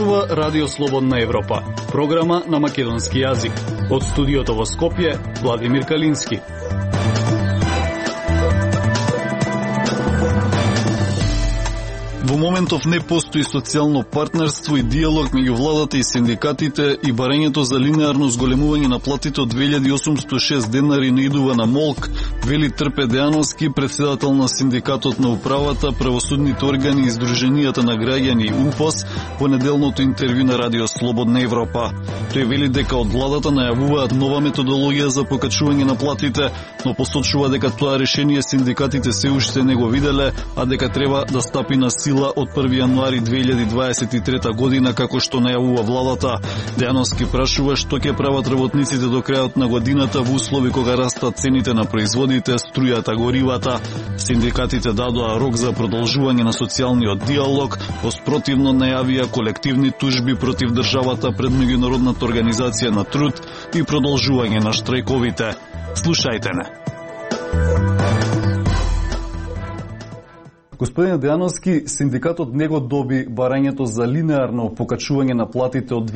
Зборува Радио Слободна Европа, програма на македонски јазик. Од студиото во Скопје, Владимир Калински. Во моментов не постои социјално партнерство и диалог меѓу владата и синдикатите и барањето за линеарно зголемување на платите од 2806 денари не идува на молк, вели Трпе Дејановски, председател на синдикатот на управата, правосудните органи и Сдруженијата на граѓани УПОС во неделното интервју на Радио Слободна Европа. Тој вели дека од владата најавуваат нова методологија за покачување на платите, но посочува дека тоа решение синдикатите се уште не го виделе, а дека треба да стапи на сила од 1 јануари 2023 година, како што најавува владата. Дејановски прашува што ќе прават работниците до крајот на годината во услови кога растат цените на производите, струјата, горивата. Синдикатите дадоа рок за продолжување на социјалниот диалог, спротивно најавија колективни тужби против државата пред Меѓународната организација на труд и продолжување на штрајковите. Слушајте не. Господине Дејановски, синдикатот не го доби барањето за линеарно покачување на платите од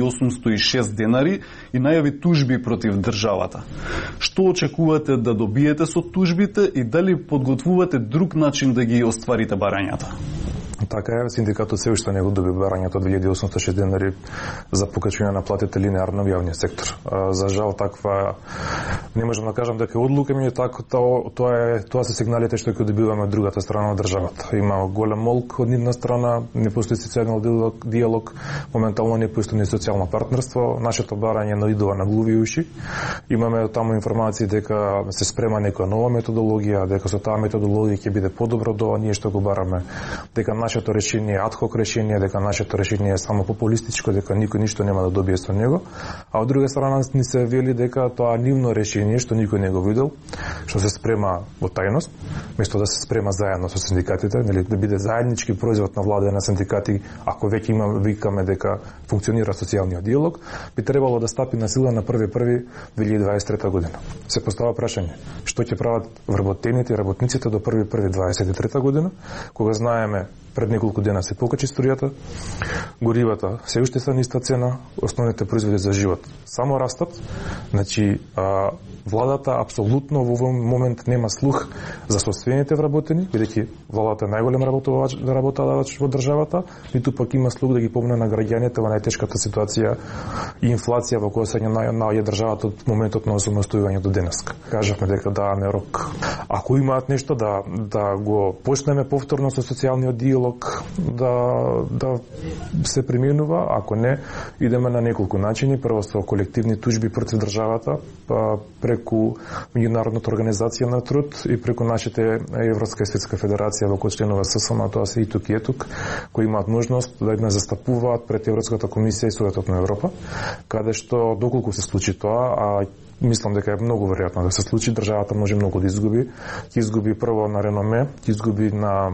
2806 денари и најави тужби против државата. Што очекувате да добиете со тужбите и дали подготвувате друг начин да ги остварите барањата? Така е, синдикатот се уште не го доби барањето од 2806 денари за покачување на платите линеарно во јавниот сектор. За жал таква не можам да кажам дека е одлука, меѓутоа тоа се сигналите што ќе добиваме од другата страна од државата. Има голем молк од нивна страна, не постои социјален диалог, моментално не постои социјално партнерство, нашето барање наидува на глави и уши. Имаме таму информации дека се спрема некоја нова методологија, дека со таа методологија ќе биде подобро до ние што го бараме, дека нашето решение е адхок решение, дека нашето решение е само популистичко, дека никој ништо нема да добие со него, а од друга страна ни се вели дека тоа нивно решение што никој не го видел, што се спрема во тајност, место да се спрема заедно со синдикатите, нели да биде заеднички производ на влада и на синдикати, ако веќе викаме дека функционира социјалниот диалог, би требало да стапи на сила на 1.1.2023 година. Се поставува прашање, што ќе прават вработените и работниците до 1.1.2023 година, кога знаеме пред неколку дена се покачи струјата, горивата се уште се на иста цена, основните производи за живот само растат. Значи, владата апсолутно во овој момент нема слух за собствените вработени, бидејќи владата е најголем работодавач во државата, ниту пак има слух да ги помне на граѓаните во најтешката ситуација и инфлација во која се наоѓа државата од моментот на осамостојување до денеска. Кажавме дека даваме рок. Ако имаат нешто да го почнеме повторно со социјалниот диалог, да се применува, ако не, идеме на неколку начини, прво со колективни тужби против државата, преку Меѓународната организација на труд и преку нашите Европска и Светска федерација во кои членува ССМ, тоа се и тук, кои имаат можност да ме застапуваат пред Европската комисија и Советот на Европа, каде што доколку се случи тоа, а мислам дека е многу веројатно да се случи, државата може многу да изгуби. Ќе изгуби прво на реноме, ќе изгуби на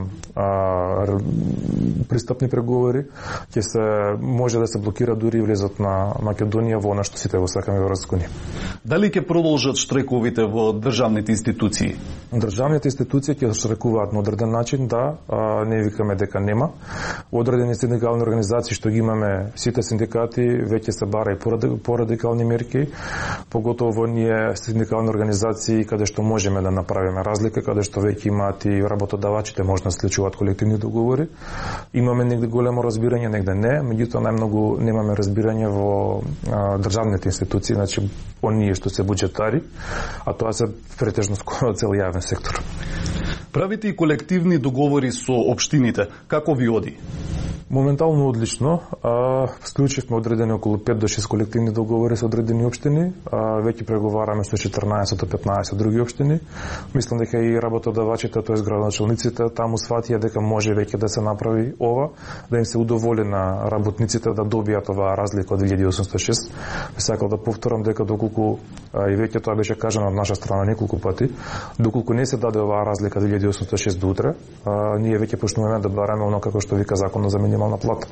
пристапни преговори, може да се блокира дури влезот на Македонија во она што сите го сакаме во Европска унија. Дали ќе продолжат штрајковите во државните институции? Државните институции ќе штрајкуваат на одреден начин, да, не викаме дека нема. Одредени синдикални организации што ги имаме сите синдикати, веќе се бара и порадикални мерки, поготово во ние синдикални организации каде што можеме да направиме разлика, каде што веќе имаат и работодавачите можност да склучуваат колективни договори. Имаме негде големо разбирање, негде не, меѓутоа најмногу немаме разбирање во државните институции, значи оние што се буџетари, а тоа се претежно скоро цел јавен сектор. Правите и колективни договори со општините. Како ви оди? Моментално одлично. Склучивме одредени околу 5 до 6 колективни договори со одредени општини. Веќе преговараме со 14 до 15 други општини. Мислам дека и работодавачите, тоест градоначалниците, таму сватија дека може веќе да се направи ова, да им се удоволи на работниците да добијат оваа разлика од 2806. Сакал да повторам дека доколку и веќе тоа беше кажано од наша страна неколку пати, доколку не се даде оваа разлика 2806 до утре, ние веќе почнуваме да бараме оно како што вика законот за минимална плата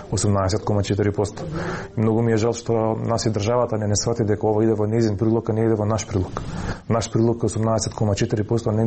18,4%. И многу ми е жал што нас и државата не свати дека ова иде во нејзин прилог, а не иде во наш прилог. Наш прилог е 18,4%, а не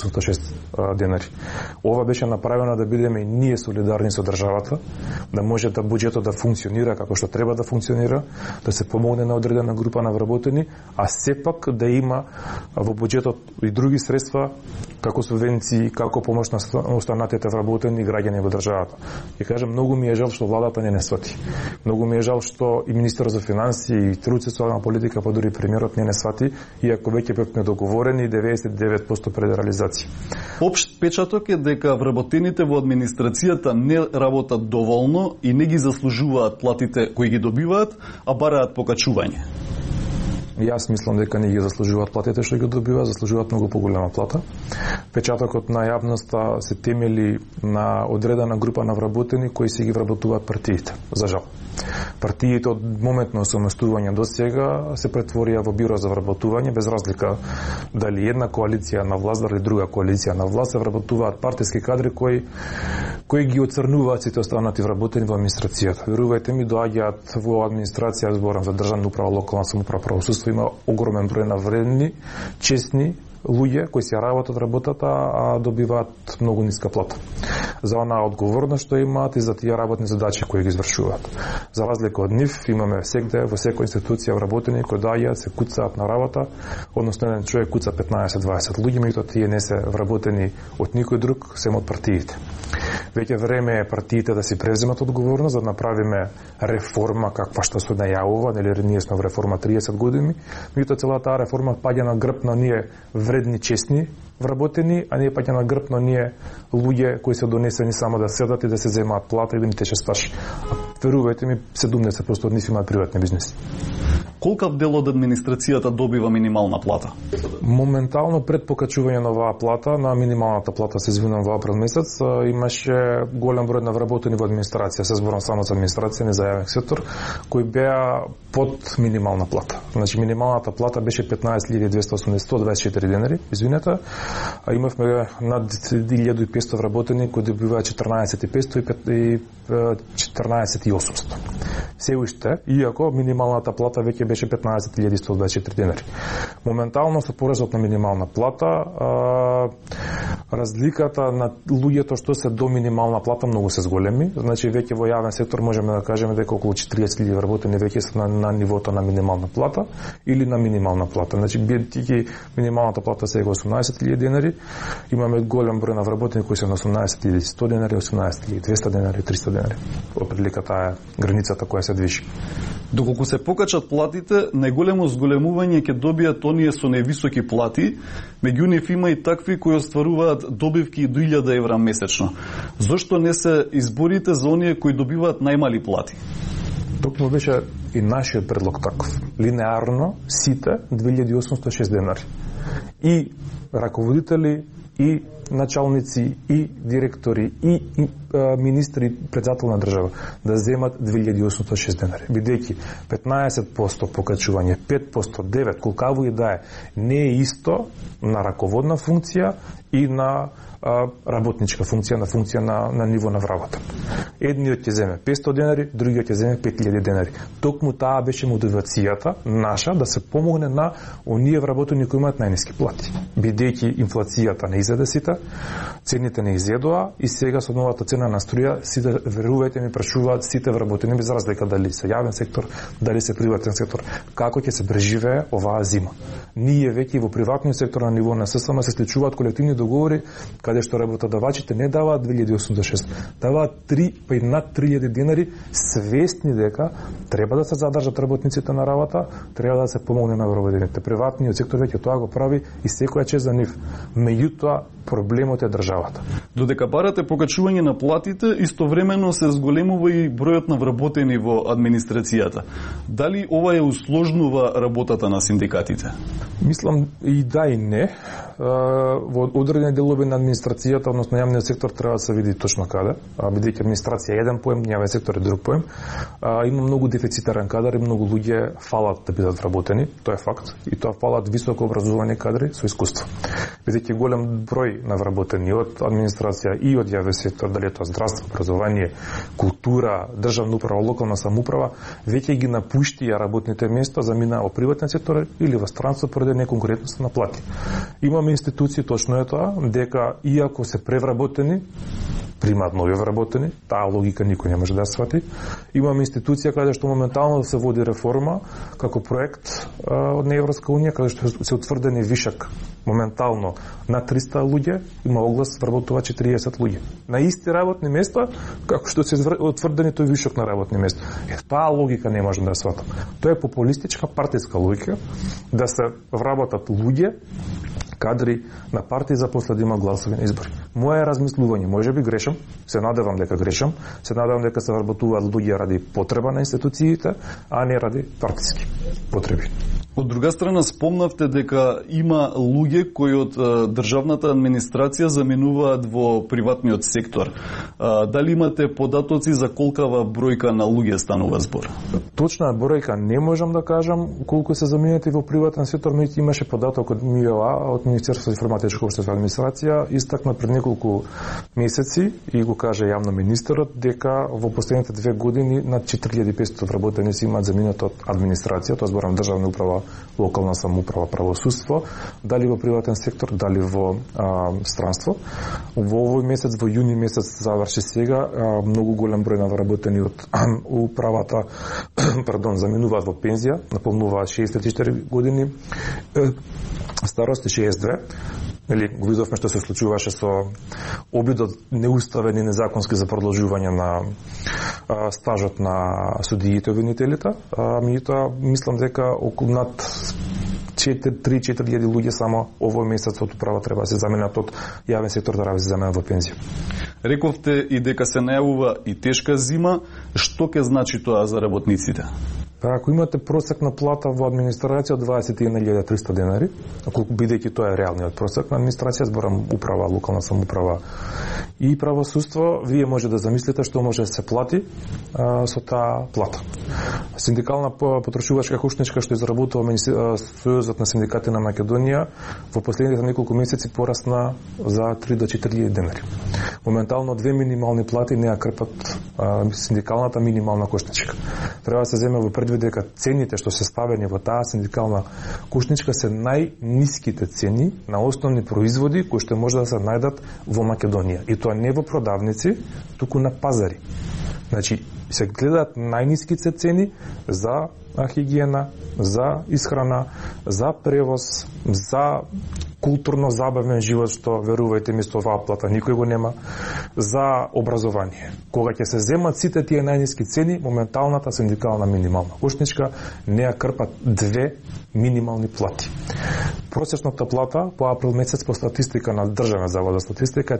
2806 денари. Ова беше направено да бидеме и ние солидарни со државата, да може да буџетот да функционира како што треба да функционира, да се помогне на одредена група на вработени, а сепак да има во буџетот и други средства како субвенции, како помош на останатите вработени граѓани во државата. И кажам, многу ми е жал што владата не свати. Многу ми е жал што и министерот за финансии и труд социјална политика, па дури премиерот не свати, иако веќе бевме договорени 99% пред реализација. Општ печаток е дека вработените во администрацијата не работат доволно и не ги заслужуваат платите кои ги добиваат, а бараат покачување. Јас мислам дека не ги заслужуваат платите што ги добиваат, заслужуваат многу поголема плата. Печатокот на јавноста се темели на одредена група на вработени кои се ги вработуваат партиите, за жал. Партиите од момент на осамостување до сега се претворија во бюро за вработување, без разлика дали една коалиција на власт, дали друга коалиција на власт, се вработуваат партиски кадри кои ги оцрнуваат сите останати вработени во администрацијата. Верувајте ми, доаѓаат во администрација, зборам за државна управа, локална самоуправа, правосудство, има огромен број на вредни, честни луѓе кои се работат работата, а добиваат многу ниска плата. За онаа одговорност што имаат и за тие работни задачи кои ги извршуваат. За разлика од нив, имаме сегде во секоја институција вработени кои доаѓаат, се куцаат на работа, односно еден човек куца 15-20 луѓе, меѓутоа тие не се вработени од никој друг, сем од партиите. Веќе време е партиите да си преземат одговорност, да направиме реформа каква што се најавува, нели ние сме во реформа 30 години, меѓутоа целата таа реформа паѓа на грб на ние вредни, честни вработени, а не паѓа на грб на ние луѓе кои се донесени само да седат и да се земаат плата и да ни тече стаж. Верувајте ми, 70% од нив имаат приватни бизнеси. Колкав дел од администрацијата добива минимална плата? Моментално пред покачување на оваа плата, на минималната плата, се извинувам, во април месец, имаше голем број на вработени во администрација, се зборам само за администрација, не за јавен сектор, кои беа под минимална плата. Значи минималната плата беше 15.224 денари, извинете, а имавме над 1500 вработени кои добиваат 14.500 и 14.800. Се уште, иако минималната плата веќе беше 15.124 денари. Моментално со поразот на минимална плата, разликата на луѓето што се до минимална плата многу се зголеми. Значи веќе во јавен сектор можеме да кажеме дека околу 40.000 вработени веќе се на нивото на минимална плата или на минимална плата. Значи бидејќи минималната плата сега 18.000 денари, имаме голем број на вработени кои се на 18.100 денари, 18.200 денари, 300 денари. Определика таа е границата која се движи. Доколку се покачат платите, најголемо зголемување ќе добијат оние со највисоки плати, меѓу нив има и такви кои остваруваат добивки до 1000 евра месечно. Зошто не се изборите за оние кои добиваат најмали плати? Токму беше и нашиот предлог таков. Линеарно сите 2806 денари. И раководители, и началници, и директори, и министри, председател на држава да земат 2806 денари. Бидејќи 15% покачување, 5%, 9%, колкаво и да е, не е исто на раководна функција и на работничка функција, на функција на ниво на вработа. Едниот ќе земе 500 денари, другиот ќе земе 5000 денари. Токму таа беше мотивацијата наша да се помогне на оние вработени кои имаат најниски плати. Бидејќи инфлацијата не изеде сите, цените не изедоа и сега со новата цена на струја, сите, верувајте ми, прашуваат сите вработени без разлика дали се јавен сектор, дали се приватен сектор, како ќе се преживее оваа зима. Ние веќе во приватниот сектор на ниво на ССМ се склучуваат колективни договори каде што работодавачите не даваат 2806, даваат 3 па и над 3000 денари, свесни дека треба да се задржат работниците на работа, треба да се помогне на вработените. Приватниот сектор веќе тоа го прави и секоја чест за нив. Меѓутоа проблемот е државата. Додека барате покачување на платите, истовремено се зголемува и бројот на вработени во администрацијата. Дали ова ја усложнува работата на синдикатите? Мислам и да и не. Во одредени делови на администрацијата, односно јавниот сектор, треба да се види точно каде. Бидејќи администрација е еден поем, јавен сектор е друг поем. Има многу дефицитарен кадар и многу луѓе фалат да бидат вработени, тоа е факт. И тоа фалат високо образовани кадри со искуство. Бидејќи голем број на вработени од администрација и од јавен сектор, дали тоа здравство, образование, култура, државна управа, локална самоуправа, веќе ги напуштија работните места, замина во приватен сектор или во странство поради неконкурентност на плати. Имаме институции, точно е тоа, дека иако се превработени, примаат нови вработени, таа логика никој не може да ја свати. Имаме институција каде што моментално се води реформа како проект од Европска унија, каде што се утврдени вишак моментално на 300 луѓе, има оглас вработува 40 луѓе. На исти работни места, како што се утврдени тој вишок на работни места. Таа логика не може да ја сватам. Тоа е популистичка партиска логика да се вработат луѓе кадри на партии за после да има гласови на избори. Моје размислување, можеби грешам, се надевам дека грешам, се надевам дека се вработуваат луѓе ради потреба на институциите, а не ради партиски потреби. Од друга страна, спомнавте дека има луѓе кои од државната администрација заминуваат во приватниот сектор. Дали имате податоци за колкава бројка на луѓе станува збор? Точна бројка не можам да кажам колку се заминати во приватен сектор, но имаше податок од МИОА, од Министерството за информатичка општествена администрација, истакна пред неколку месеци и го каже јавно министерот дека во последните 2 години над 4500 вработени се имаат заминато од администрација, тоа зборам државна управа, локална самоуправа, правосудство, дали во приватен сектор, дали во странство. Во овој месец, во јуни месец заврши сега, многу голем број на вработени од управата заминуваат во пензија, наполнуваат 64 години, старост 62. Или го видовме што се случуваше со обидот неуставен и незаконски за продолжување на стажот на судиите и обвинителите. Меѓутоа, мислам дека околу над 3-4 илјади луѓе само овој месец од управа треба да се заменат од јавен сектор да се заменат во пензија. Рековте и дека се најавува и тешка зима. Што ќе значи тоа за работниците? Ако имате просекна плата во администрација од 21.300 денари, ако бидејќи тоа е реалниот просек на администрација, зборам управа, локална самоуправа и правосудство, вие може да замислите што може да се плати со таа плата. Синдикална потрошувачка кошничка што изработува Сојузот на синдикати на Македонија во последните неколку месеци порасна за 3 до 4.000 денари. Моментално 2 минимални плати не ја крпат синдикалната минимална кошничка. Треба да се земе во предвид дека цените што се ставени во таа синдикална кошничка се најниските цени на основни производи кои што може да се најдат во Македонија. И тоа не во продавници, туку на пазари. Значи, се гледаат најниските цени за хигиена, за исхрана, за превоз, за културно-забавен живот, што, верувајте ми, со оваа плата никој го нема, за образование. Кога ќе се земат сите тие најниски цени, моменталната синдикална минимална кошничка не ја крпат 2 минимални плати. Просечната плата по април месец по статистика на Државен завод за статистика е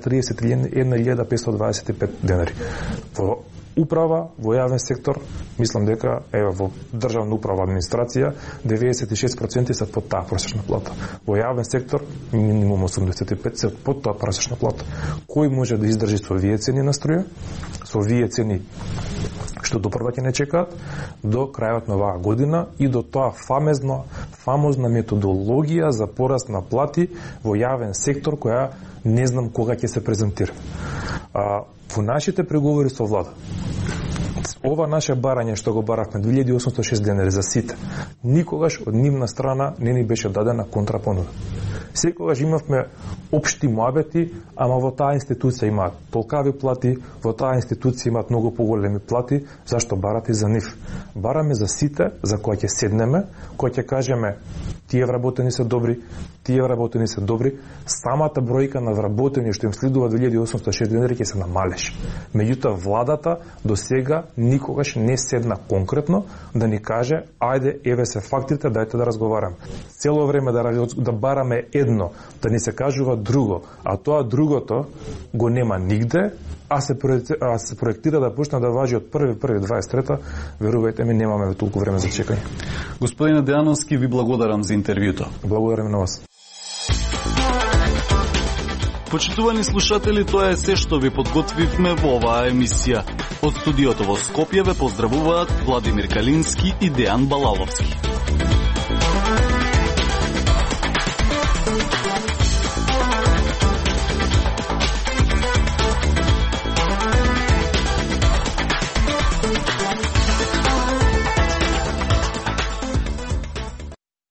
31.525 денари. Во управа, во јавен сектор, мислам дека во државна управа администрација 96% се под таа просечна плата. Во јавен сектор минимум 85% се под таа просечна плата. Кој може да издржи со овие цени на струја, со овие цени што допрва ќе не чекаат до крајот на оваа година и до тоа фамозна методологија за пораст на плати во јавен сектор која не знам кога ќе се презентира. Во нашите преговори со влада, ова наше барање што го баравме 2806 денари за сите, никогаш од нивна страна не ни беше дадена контрапонуда. Секогаш имавме општи муабети, ама во таа институција имаат толкави плати, во таа институција имаат многу поголеми плати, зашто барате за нив? Бараме за сите, за кои ќе седнеме, кои ќе кажеме тие вработени се добри, самата бројка на вработени што им следува 2806 денари ќе се намалеше. Меѓутоа владата до сега никогаш не седна конкретно да ни каже ајде еве се фактите, дајте да разговараме. Цело време да бараме едно, да ни се кажува друго, а тоа другото го нема нигде, а се проектира да почне да важи од 1.1.23, верувајте ми, немаме толку време за чекање. Господине Дејановски, ви благодарам за интервјуто. Благодарам на вас. Почитувани слушатели, тоа е се што ви подготвивме во оваа емисија. Од студиото во Скопје ве поздравуваат Владимир Калински и Дејан Балаловски.